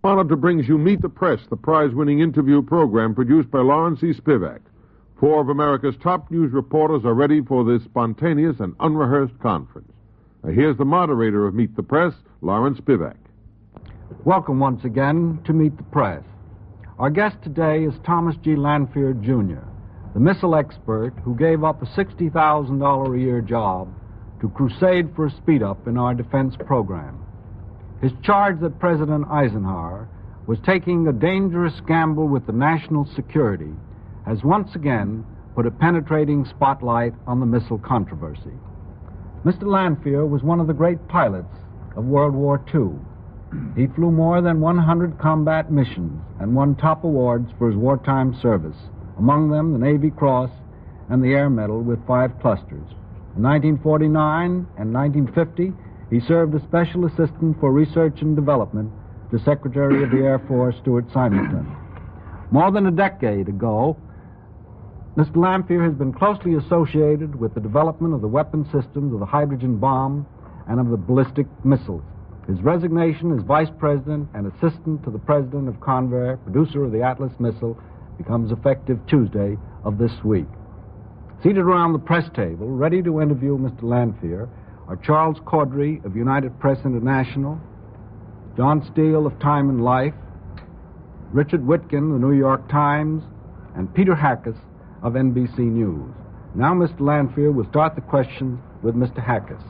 Monitor brings you Meet the Press, the prize-winning interview program produced by Lawrence E. Spivak. 4 of America's top news reporters are ready for this spontaneous and unrehearsed conference. Here's the moderator of Meet the Press, Lawrence Spivak. Welcome once again to Meet the Press. Our guest today is Thomas G. Lanphier, Jr., the missile expert who gave up a $60,000 a year job to crusade for a speed-up in our defense program. His charge that President Eisenhower was taking a dangerous gamble with the national security has once again put a penetrating spotlight on the missile controversy. Mr. Lanphier was one of the great pilots of World War II. He flew more than 100 combat missions and won top awards for his wartime service, among them the Navy Cross and the Air Medal with 5 clusters. In 1949 and 1950, he served as Special Assistant for Research and Development to Secretary of the Air Force Stuart Symington. More than a decade ago, Mr. Lanphier has been closely associated with the development of the weapon systems of the hydrogen bomb and of the ballistic missiles. His resignation as Vice President and Assistant to the President of Convair, producer of the Atlas missile, becomes effective Tuesday of this week. Seated around the press table, ready to interview Mr. Lanphier, are Charles Caudry of United Press International, John Steele of Time and Life, Richard Witkin, the New York Times, and Peter Hackus of NBC News. Now Mr. Lanphier will start the questions with Mr. Hackus.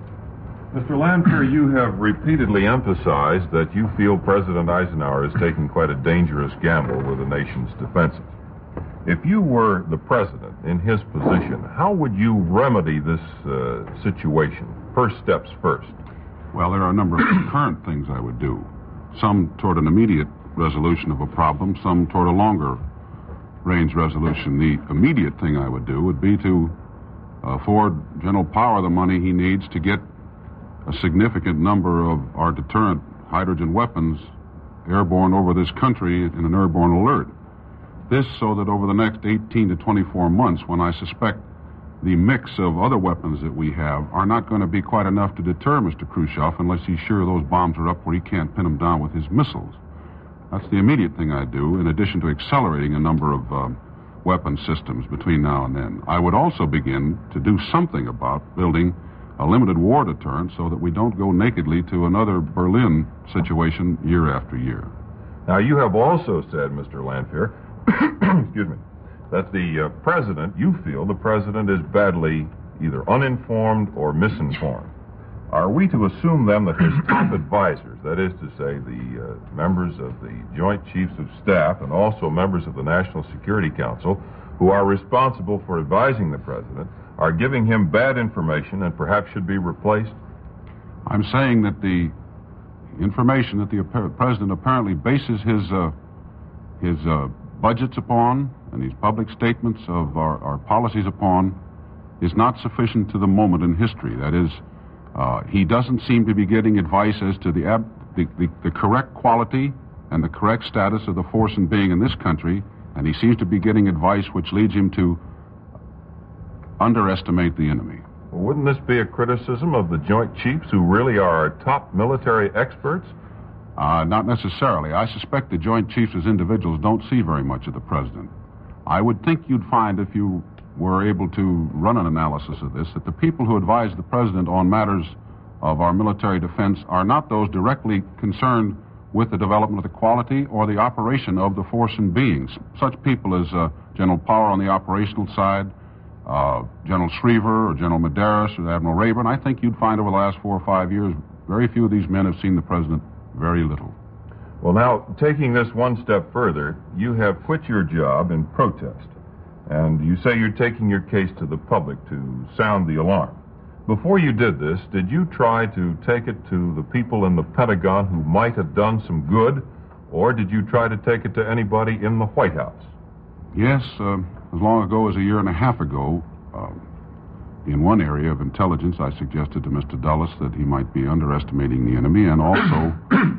Mr. Lanphier, you have repeatedly emphasized that you feel President Eisenhower is taking quite a dangerous gamble with the nation's defenses. If you were the president in his position, how would you remedy this situation? First steps first. Well, there are a number of concurrent things I would do. Some toward an immediate resolution of a problem, some toward a longer range resolution. The immediate thing I would do would be to afford General Power the money he needs to get a significant number of our deterrent hydrogen weapons airborne over this country in an airborne alert. This so that over the next 18 to 24 months, when I suspect the mix of other weapons that we have are not going to be quite enough to deter Mr. Khrushchev unless he's sure those bombs are up where he can't pin them down with his missiles. That's the immediate thing I do, in addition to accelerating a number of weapon systems between now and then. I would also begin to do something about building a limited war deterrent so that we don't go nakedly to another Berlin situation year after year. Now, you have also said, Mr. Lanphier, excuse me, that the president, you feel the president is badly either uninformed or misinformed. Are we to assume, then, that his top advisors, that is to say the members of the Joint Chiefs of Staff and also members of the National Security Council, who are responsible for advising the president, are giving him bad information and perhaps should be replaced? I'm saying that the information that the president apparently bases his budgets upon and his public statements of our policies upon is not sufficient to the moment in history. That is, he doesn't seem to be getting advice as to the correct quality and the correct status of the force and being in this country, and he seems to be getting advice which leads him to underestimate the enemy. Well, wouldn't this be a criticism of the Joint Chiefs, who really are our top military experts? Not necessarily. I suspect the Joint Chiefs as individuals don't see very much of the president. I would think you'd find, if you were able to run an analysis of this, that the people who advise the president on matters of our military defense are not those directly concerned with the development of the quality or the operation of the force and beings. Such people as General Power on the operational side, General Schriever or General Medeiros or Admiral Rayburn. I think you'd find over the last 4 or 5 years, very few of these men have seen the president very little. Well, now, taking this one step further, you have quit your job in protest, and you say you're taking your case to the public to sound the alarm. Before you did this, did you try to take it to the people in the Pentagon who might have done some good, or did you try to take it to anybody in the White House? Yes, as long ago as a year and a half ago, in one area of intelligence, I suggested to Mr. Dulles that he might be underestimating the enemy, and also,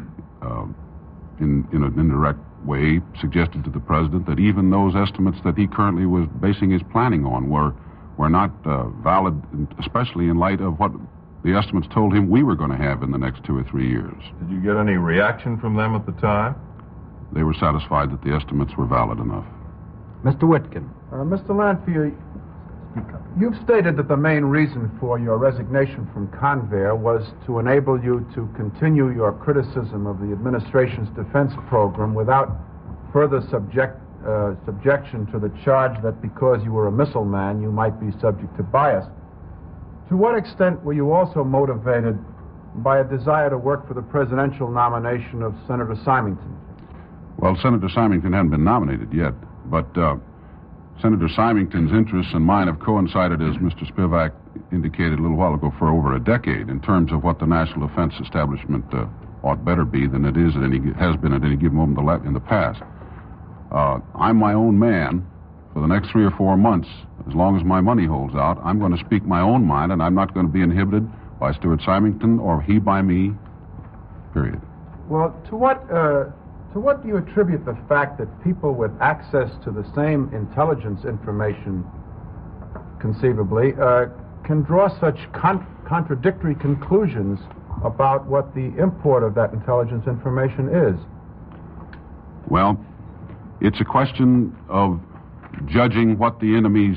in an indirect way, suggested to the president that even those estimates that he currently was basing his planning on were not valid, especially in light of what the estimates told him we were going to have in the next 2 or 3 years. Did you get any reaction from them at the time? They were satisfied that the estimates were valid enough. Mr. Whitkin. Mr. Lanphier, you've stated that the main reason for your resignation from Convair was to enable you to continue your criticism of the administration's defense program without further subjection to the charge that because you were a missile man, you might be subject to bias. To what extent were you also motivated by a desire to work for the presidential nomination of Senator Symington? Well, Senator Symington hadn't been nominated yet, but Senator Symington's interests and mine have coincided, as Mr. Spivak indicated a little while ago, for over a decade in terms of what the national defense establishment ought better be than it is has been at any given moment in the past. I'm my own man. For the next 3 or 4 months, as long as my money holds out, I'm going to speak my own mind, and I'm not going to be inhibited by Stuart Symington or he by me, period. Well, to what do you attribute the fact that people with access to the same intelligence information, conceivably, can draw such contradictory conclusions about what the import of that intelligence information is? Well, it's a question of judging what the enemy's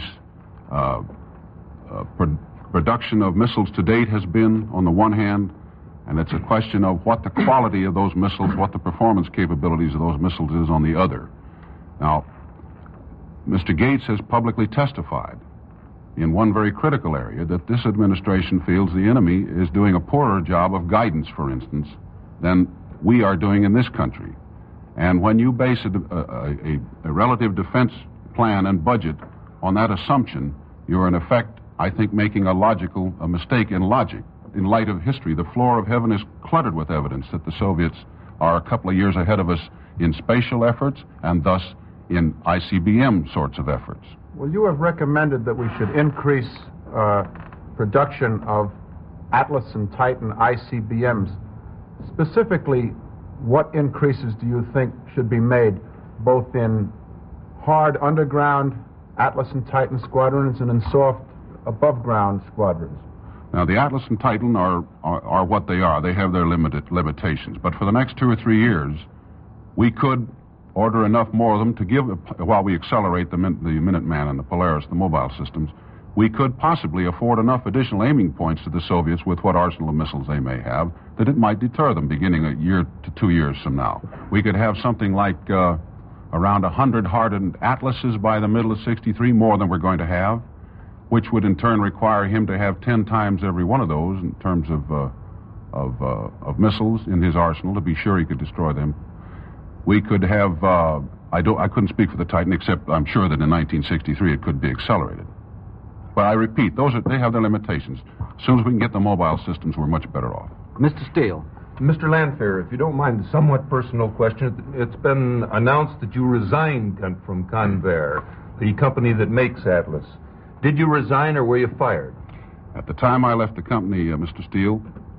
production of missiles to date has been on the one hand, and it's a question of what the quality of those missiles, what the performance capabilities of those missiles is on the other. Now, Mr. Gates has publicly testified in one very critical area that this administration feels the enemy is doing a poorer job of guidance, for instance, than we are doing in this country. And when you base a relative defense plan and budget on that assumption, you're in effect, I think, making a mistake in logic. In light of history, the floor of heaven is cluttered with evidence that the Soviets are a couple of years ahead of us in spatial efforts and thus in ICBM sorts of efforts. Well, you have recommended that we should increase production of Atlas and Titan ICBMs. Specifically, what increases do you think should be made both in hard underground Atlas and Titan squadrons and in soft above-ground squadrons? Now, the Atlas and Titan are what they are. They have their limitations. But for the next 2 or 3 years, we could order enough more of them to give, while we accelerate the Minuteman and the Polaris, the mobile systems, we could possibly afford enough additional aiming points to the Soviets with what arsenal of missiles they may have that it might deter them beginning a year to 2 years from now. We could have something like around 100 hardened Atlases by the middle of '63, more than we're going to have, which would in turn require him to have 10 times every one of those in terms of missiles in his arsenal to be sure he could destroy them. We could have, I couldn't speak for the Titan, except I'm sure that in 1963 it could be accelerated. But I repeat, they have their limitations. As soon as we can get the mobile systems, we're much better off. Mr. Steele. Mr. Lanphier, if you don't mind a somewhat personal question, it's been announced that you resigned from Convair, the company that makes Atlas. Did you resign or were you fired? At the time I left the company, Mr. Steele,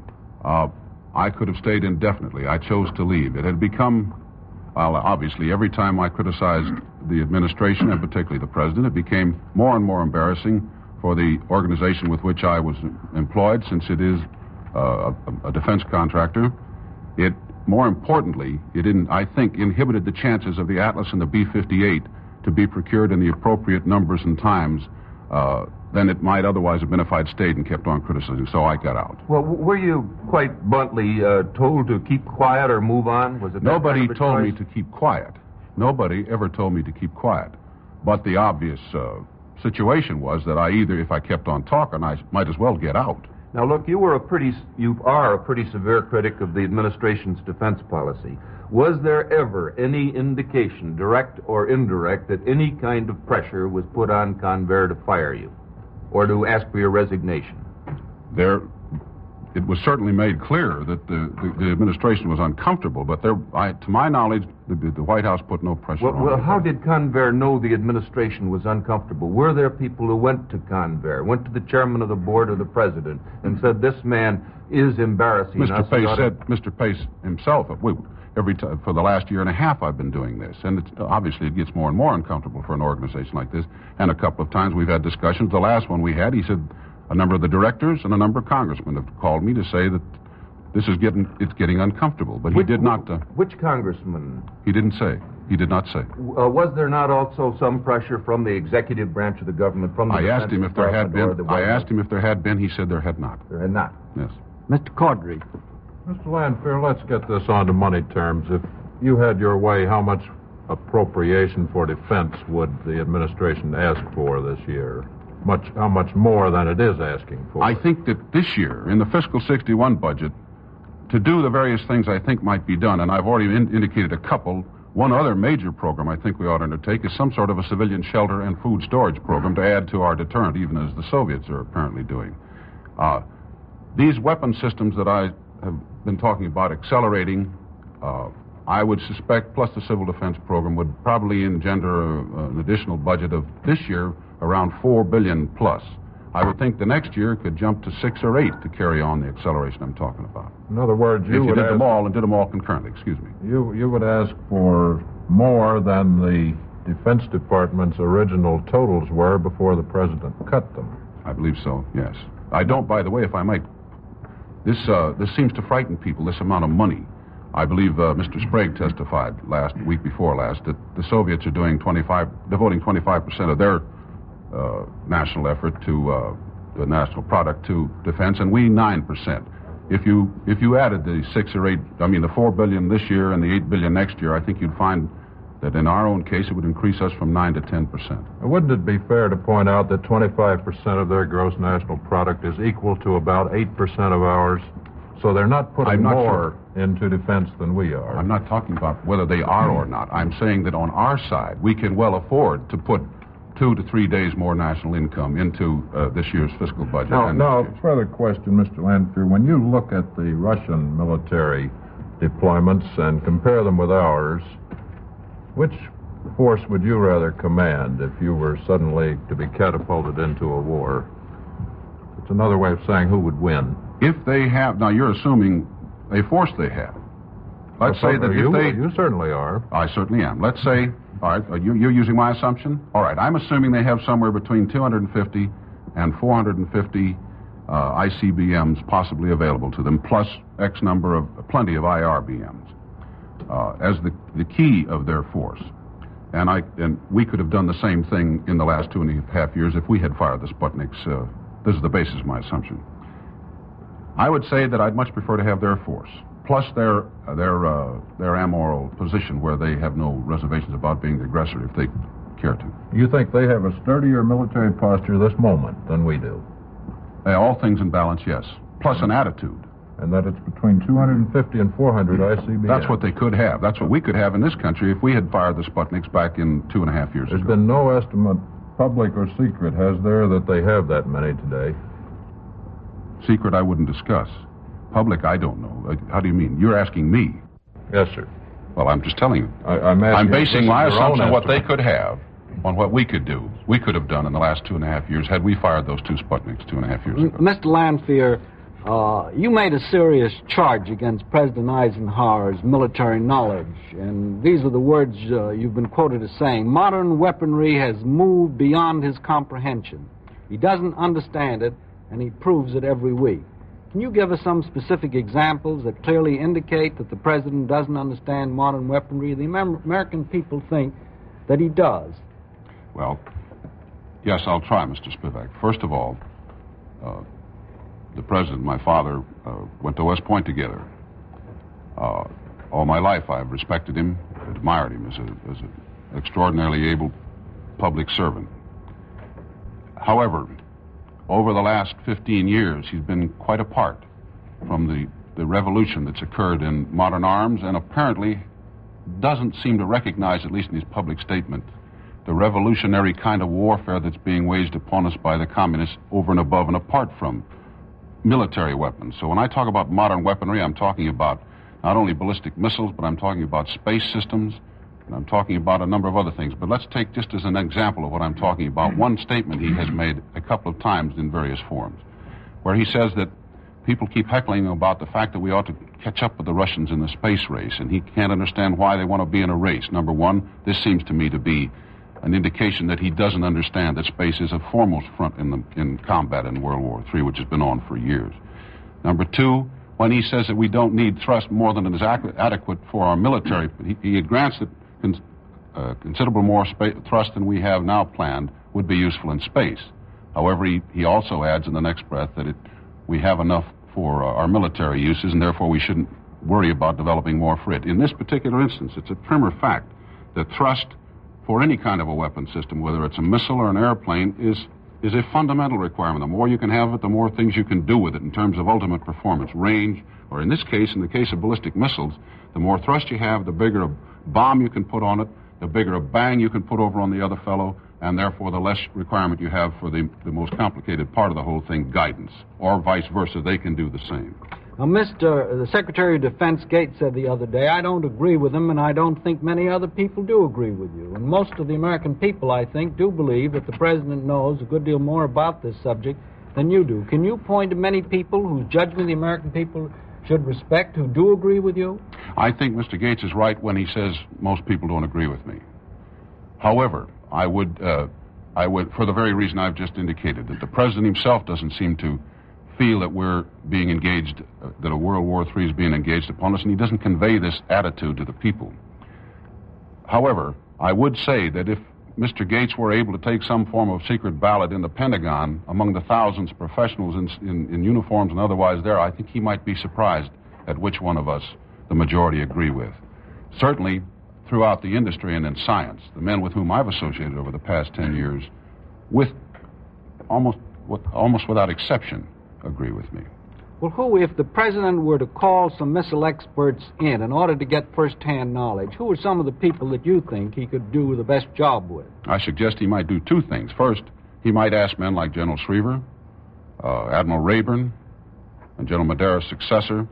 I could have stayed indefinitely. I chose to leave. It had become, well, obviously, every time I criticized the administration, and particularly the president, it became more and more embarrassing for the organization with which I was employed, since it is a defense contractor. It, more importantly, I think, inhibited the chances of the Atlas and the B-58 to be procured in the appropriate numbers and times than it might otherwise have been if I'd stayed and kept on criticizing. So I got out. Well, were you quite bluntly told to keep quiet or move on? Was it Nobody told me to keep quiet. Nobody ever told me to keep quiet. But the obvious situation was that if I kept on talking, I might as well get out. Now, look, you are a pretty severe critic of the administration's defense policy. Was there ever any indication, direct or indirect, that any kind of pressure was put on Convair to fire you or to ask for your resignation? It was certainly made clear that the administration was uncomfortable, but to my knowledge, the White House put no pressure on it. Well, how did Convair know the administration was uncomfortable? Were there people who went to Convair, went to the chairman of the board or the president, and said, this man is embarrassing us? Mr. Pace himself, for the last year and a half I've been doing this, and obviously it gets more and more uncomfortable for an organization like this, and a couple of times we've had discussions. The last one we had, he said, A number of the directors and a number of congressmen have called me to say that it's getting uncomfortable. But he did not. Which congressman? He didn't say. He did not say. Was there not also some pressure from the executive branch of the government, from the I asked him if there had been. I asked him if there had been. He said there had not. There had not. Yes. Mr. Caudry. Mr. Lanphier, let's get this on to money terms. If you had your way, how much appropriation for defense would the administration ask for this year? How much more than it is asking for? I think that this year, in the fiscal 61 budget, to do the various things I think might be done, and I've already indicated a couple. One other major program I think we ought to undertake is some sort of a civilian shelter and food storage program to add to our deterrent, even as the Soviets are apparently doing. These weapon systems that I have been talking about accelerating, I would suspect, plus the civil defense program, would probably engender an additional budget of this year around $4 billion plus. I would think the next year could jump to 6 or 8 to carry on the acceleration I'm talking about. In other words, if you did them all concurrently, excuse me. You would ask for more than the Defense Department's original totals were before the president cut them. I believe so, yes. I don't, by the way, if I might, this seems to frighten people, this amount of money. I believe Mr. Sprague testified week before last, that the Soviets are devoting 25% of their national effort to the national product to defense, and we 9%. If you added the the $4 billion this year and the $8 billion next year, I think you'd find that in our own case it would increase us from 9 to 10%. Wouldn't it be fair to point out that 25% of their gross national product is equal to about 8% of ours? So they're not putting more into defense than we are. I'm not talking about whether they are or not. I'm saying that on our side, we can well afford to put 2 to 3 days more national income into this year's fiscal budget. Now, further question, Mr. Lanphier. When you look at the Russian military deployments and compare them with ours, which force would you rather command if you were suddenly to be catapulted into a war? It's another way of saying who would win. If they have, now you're assuming a force they have. Let's say that if they... You certainly are. I certainly am. Let's say, all right, you're using my assumption? All right, I'm assuming they have somewhere between 250 and 450 ICBMs possibly available to them, plus plenty of IRBMs, as the key of their force. And we could have done the same thing in the last 2.5 years if we had fired the Sputniks. This is the basis of my assumption. I would say that I'd much prefer to have their force, plus their amoral position where they have no reservations about being the aggressor if they care to. You think they have a sturdier military posture this moment than we do? All things in balance, yes. Plus an attitude. And that it's between 250 and 400 ICBMs. That's what they could have. That's what we could have in this country if we had fired the Sputniks back in 2.5 years ago. There's been no estimate, public or secret, has there, that they have that many today? Secret I wouldn't discuss. Public, I don't know. How do you mean? You're asking me. Yes, sir. Well, I'm just telling you. I'm basing my assumption on what they could have, on what we could do. We could have done in the last 2.5 years had we fired those 2 Sputniks 2.5 years ago. Mr. Lanphier, you made a serious charge against President Eisenhower's military knowledge, and these are the words you've been quoted as saying: modern weaponry has moved beyond his comprehension. He doesn't understand it, and he proves it every week. Can you give us some specific examples that clearly indicate that the president doesn't understand modern weaponry? The American people think that he does. Well, yes, I'll try, Mr. Spivak. First of all, the president and my father went to West Point together. All my life I've respected him, admired him as an extraordinarily able public servant. However, over the last 15 years, he's been quite apart from the revolution that's occurred in modern arms, and apparently doesn't seem to recognize, at least in his public statement, the revolutionary kind of warfare that's being waged upon us by the communists over and above and apart from military weapons. So when I talk about modern weaponry, I'm talking about not only ballistic missiles, but I'm talking about space systems, and I'm talking about a number of other things. But let's take just as an example of what I'm talking about one statement he has made a couple of times in various forums, where he says that people keep heckling him about the fact that we ought to catch up with the Russians in the space race, and he can't understand why they want to be in a race. Number one, this seems to me to be an indication that he doesn't understand that space is a foremost front in combat in World War III, which has been on for years. Number two, when he says that we don't need thrust more than is adequate for our military, he grants that considerable more thrust than we have now planned would be useful in space. However, he also adds in the next breath that we have enough for our military uses, and therefore we shouldn't worry about developing more for it. In this particular instance, it's a primer fact that thrust for any kind of a weapon system, whether it's a missile or an airplane, is a fundamental requirement. The more you can have it, the more things you can do with it in terms of ultimate performance, range, or in this case, in the case of ballistic missiles, the more thrust you have, the bigger a bomb you can put on it, the bigger a bang you can put over on the other fellow, and therefore the less requirement you have for the most complicated part of the whole thing, guidance, or vice versa. They can do the same. Now, the Secretary of Defense Gates said the other day, I don't agree with him, and I don't think many other people do agree with you. And most of the American people, I think, do believe that the President knows a good deal more about this subject than you do. Can you point to many people whose judgment the American people should respect who do agree with you? I think Mr. Gates is right when he says most people don't agree with me. However, I would, for the very reason I've just indicated, that the President himself doesn't seem to feel that we're being engaged, that a World War III is being engaged upon us, and he doesn't convey this attitude to the people. However, I would say that if Mr. Gates were able to take some form of secret ballot in the Pentagon among the thousands of professionals in uniforms and otherwise there, I think he might be surprised at which one of us the majority agree with. Certainly, throughout the industry and in science, the men with whom I've associated over the past 10 years, with almost without exception, agree with me. Well, if the President were to call some missile experts in order to get first-hand knowledge, who are some of the people that you think he could do the best job with? I suggest he might do two things. First, he might ask men like General Schriever, Admiral Rayburn, and General Madera's successor,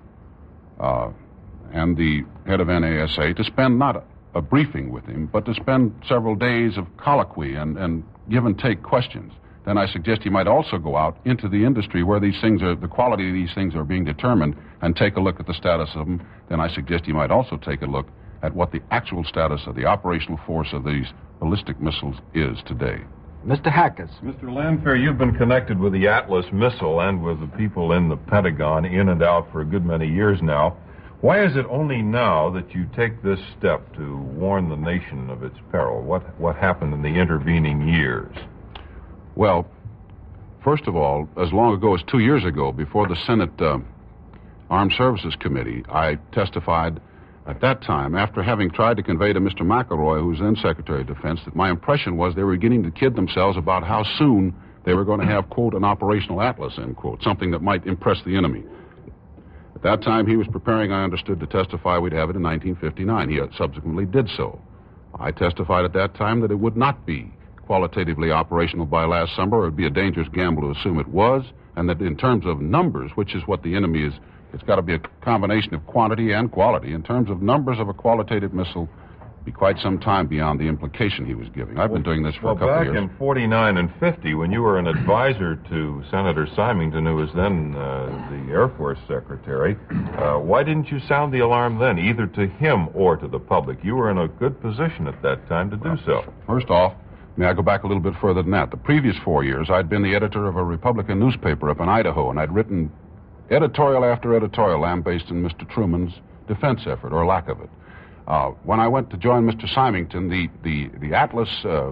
and the head of NASA to spend not a briefing with him, but to spend several days of colloquy and give and take questions. Then I suggest he might also go out into the industry where these things are, the quality of these things are being determined, and take a look at the status of them. Then I suggest he might also take a look at what the actual status of the operational force of these ballistic missiles is today. Mr. Hackes. Mr. Lanphier, you've been connected with the Atlas missile and with the people in the Pentagon in and out for a good many years now. Why is it only now that you take this step to warn the nation of its peril? What happened in the intervening years? Well, first of all, as long ago as 2 years ago, before the Senate Armed Services Committee, I testified at that time, after having tried to convey to Mr. McElroy, who was then Secretary of Defense, that my impression was they were beginning to kid themselves about how soon they were going to have, quote, an operational Atlas, end quote, something that might impress the enemy. At that time, he was preparing, I understood, to testify we'd have it in 1959. He subsequently did so. I testified at that time that it would not be qualitatively operational by last summer. It would be a dangerous gamble to assume it was, and that in terms of numbers, which is what the enemy is, it's got to be a combination of quantity and quality. In terms of numbers of a qualitative missile, be quite some time beyond the implication he was giving. I've been doing this for a couple of years. Back in 49 and 50, when you were an advisor to Senator Symington, who was then the Air Force Secretary, why didn't you sound the alarm then, either to him or to the public? You were in a good position at that time to do so. First off, may I go back a little bit further than that? The previous 4 years, I'd been the editor of a Republican newspaper up in Idaho, and I'd written editorial after editorial lambasting Mr. Truman's defense effort, or lack of it. When I went to join Mr. Symington, the Atlas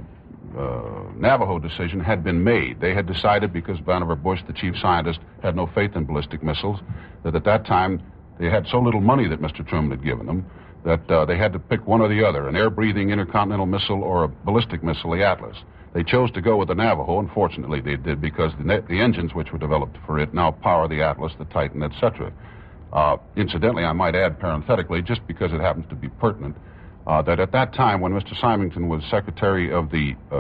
Navajo decision had been made. They had decided, because Vannevar Bush, the chief scientist, had no faith in ballistic missiles, that at that time they had so little money that Mr. Truman had given them that they had to pick one or the other, an air-breathing intercontinental missile or a ballistic missile, the Atlas. They chose to go with the Navajo, and fortunately they did, because the engines which were developed for it now power the Atlas, the Titan, etc. Incidentally, I might add parenthetically, just because it happens to be pertinent, that at that time when Mr. Symington was Secretary of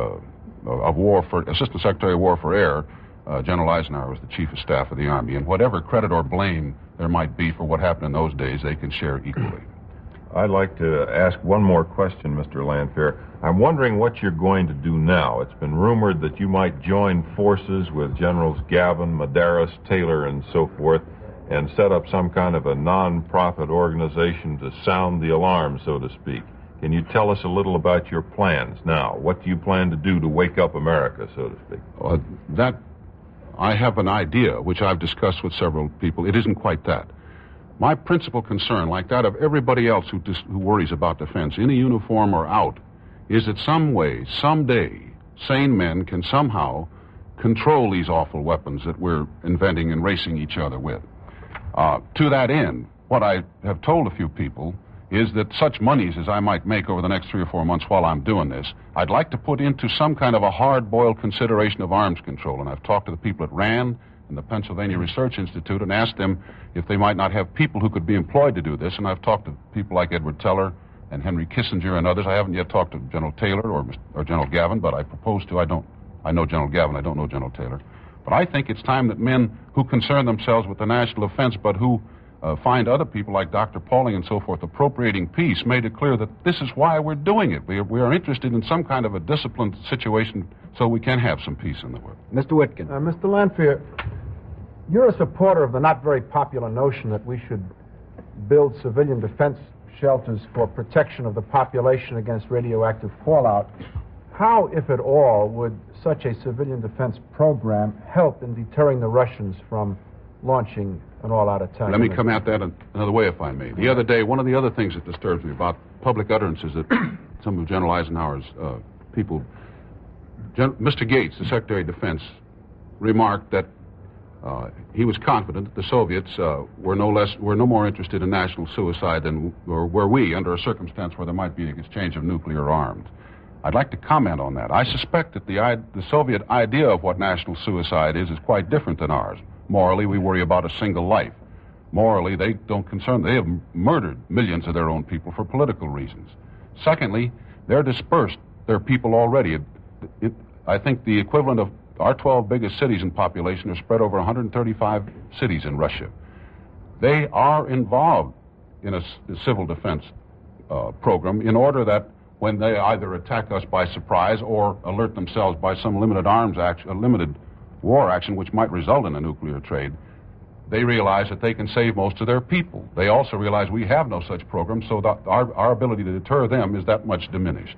War for Assistant Secretary of War for Air, General Eisenhower was the Chief of Staff of the Army, and whatever credit or blame there might be for what happened in those days, they can share equally. I'd like to ask one more question, Mr. Lanphier. I'm wondering what you're going to do now. It's been rumored that you might join forces with Generals Gavin, Medeiros, Taylor, and so forth, and set up some kind of a non-profit organization to sound the alarm, so to speak. Can you tell us a little about your plans now? What do you plan to do to wake up America, so to speak? I have an idea, which I've discussed with several people. It isn't quite that. My principal concern, like that of everybody else who worries about defense, in a uniform or out, is that some way, someday, sane men can somehow control these awful weapons that we're inventing and racing each other with. To that end, what I have told a few people is that such monies as I might make over the next 3 or 4 months while I'm doing this, I'd like to put into some kind of a hard-boiled consideration of arms control. And I've talked to the people at RAND and the Pennsylvania Research Institute and asked them if they might not have people who could be employed to do this. And I've talked to people like Edward Teller and Henry Kissinger and others. I haven't yet talked to General Taylor or General Gavin, but I propose to. I know General Gavin. I don't know General Taylor. But I think it's time that men who concern themselves with the national defense, but who find other people like Dr. Pauling and so forth appropriating peace, made it clear that this is why we're doing it. We are interested in some kind of a disciplined situation so we can have some peace in the world. Mr. Witkin. Mr. Lanphier, you're a supporter of the not very popular notion that we should build civilian defense shelters for protection of the population against radioactive fallout. How, if at all, would such a civilian defense program help in deterring the Russians from launching an all-out attack? Let me come at that another way, if I may. The other day, one of the other things that disturbs me about public utterances that some of General Eisenhower's people, Mr. Gates, the Secretary of Defense, remarked that he was confident that the Soviets were no more interested in national suicide than were we, under a circumstance where there might be an exchange of nuclear arms. I'd like to comment on that. I suspect that the Soviet idea of what national suicide is quite different than ours. Morally, we worry about a single life. Morally, they don't concern. They have murdered millions of their own people for political reasons. Secondly, they're dispersed. They're people already. I think the equivalent of our 12 biggest cities in population are spread over 135 cities in Russia. They are involved in a civil defense program in order that when they either attack us by surprise or alert themselves by some limited arms action, a limited war action which might result in a nuclear trade, they realize that they can save most of their people. They also realize we have no such program, so that our ability to deter them is that much diminished.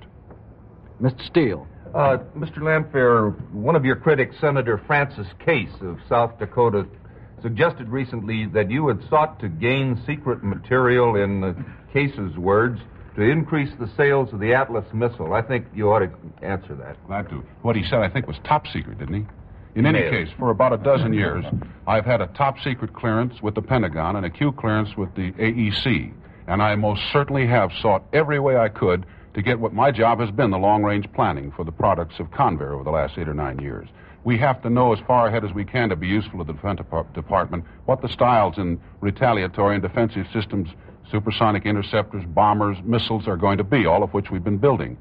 Mr. Steele. Mr. Lanphier, one of your critics, Senator Francis Case of South Dakota, suggested recently that you had sought to gain secret material, in Case's words, to increase the sales of the Atlas missile. I think you ought to answer that. Glad to. What he said, I think, was top secret, didn't he? In any case, for about a dozen years, I've had a top secret clearance with the Pentagon and a Q clearance with the AEC. And I most certainly have sought every way I could to get what my job has been, the long-range planning for the products of Convair over the last 8 or 9 years. We have to know as far ahead as we can to be useful to the Defense Department what the styles in retaliatory and defensive systems, supersonic interceptors, bombers, missiles are going to be, all of which we've been building.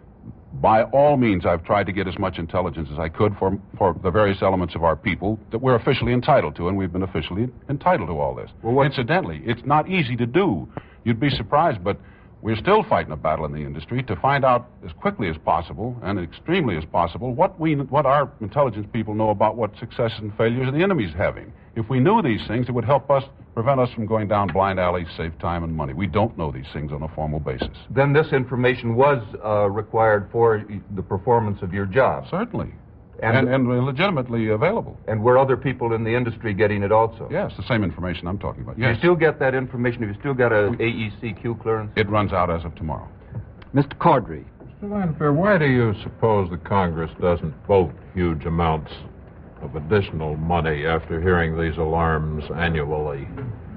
By all means, I've tried to get as much intelligence as I could for the various elements of our people that we're officially entitled to, and we've been officially entitled to all this. Well, incidentally, it's not easy to do. You'd be surprised, but we're still fighting a battle in the industry to find out as quickly as possible and extremely as possible what our intelligence people know about what successes and failures the enemy's having. If we knew these things, it would help us prevent us from going down blind alleys, save time and money. We don't know these things on a formal basis. Then this information was required for the performance of your job. Certainly. And legitimately available. And were other people in the industry getting it also? Yes, the same information I'm talking about. Yes. Do you still get that information? Have you still got a AEC-Q clearance? It runs out as of tomorrow. Mr. Cordry. Mr. Lanphier, why do you suppose the Congress doesn't vote huge amounts of additional money after hearing these alarms annually?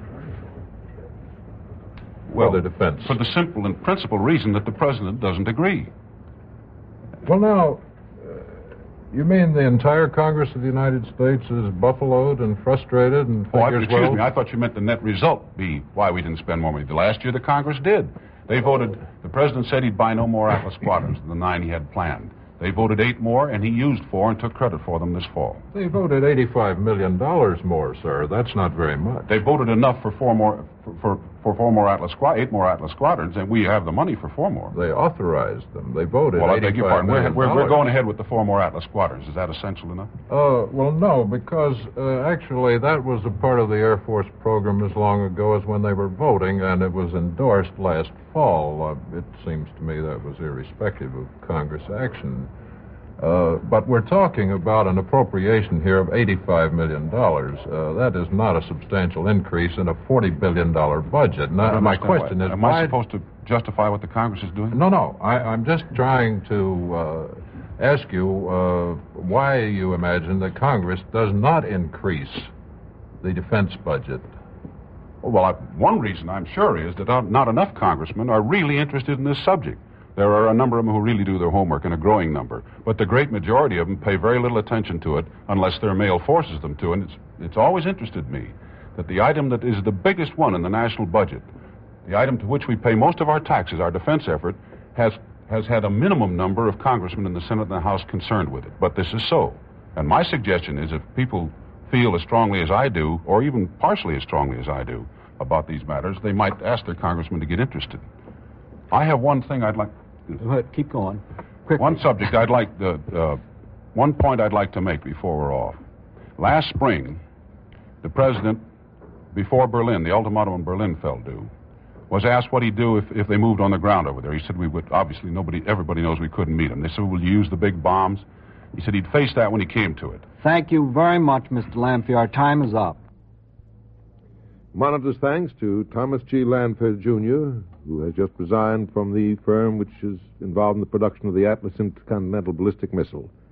Well, for the defense. For the simple and principal reason that the president doesn't agree. Well, now, you mean the entire Congress of the United States is buffaloed and frustrated and figures, excuse me, I thought you meant the net result be why we didn't spend more money. The last year the Congress did. They voted, the president said he'd buy no more Atlas squadrons than the 9 he had planned. They voted 8 more, and he used 4 and took credit for them this fall. They voted $85 million more, sir. That's not very much. They voted enough for 4 more. for 4 more Atlas 8 more Atlas squadrons, and we have the money for 4 more. They authorized them. They voted. Well, I beg your pardon. $85 million. We're going ahead with the 4 more Atlas squadrons. Is that essential enough? Well, no, because actually that was a part of the Air Force program as long ago as when they were voting, and it was endorsed last fall. It seems to me that was irrespective of Congress action. But we're talking about an appropriation here of $85 million. That is not a substantial increase in a $40 billion budget. Now, my question is, am I supposed to justify what the Congress is doing? No. I'm just trying to ask you why you imagine that Congress does not increase the defense budget. Well, one reason, I'm sure, is that not enough congressmen are really interested in this subject. There are a number of them who really do their homework, and a growing number. But the great majority of them pay very little attention to it unless their mail forces them to. And it's always interested me that the item that is the biggest one in the national budget, the item to which we pay most of our taxes, our defense effort, has had a minimum number of congressmen in the Senate and the House concerned with it. But this is so. And my suggestion is if people feel as strongly as I do, or even partially as strongly as I do, about these matters, they might ask their congressmen to get interested. I have one thing I'd like... Keep going. Quickly. One subject I'd like one point I'd like to make before we're off. Last spring, the president, before Berlin, the ultimatum in Berlin fell due, was asked what he'd do if they moved on the ground over there. He said we would, obviously everybody knows we couldn't meet him. They said, will you use the big bombs? He said he'd face that when he came to it. Thank you very much, Mr. Lanphier. Our time is up. Monitor's thanks to Thomas G. Lanphier, Jr., who has just resigned from the firm which is involved in the production of the Atlas Intercontinental Ballistic Missile.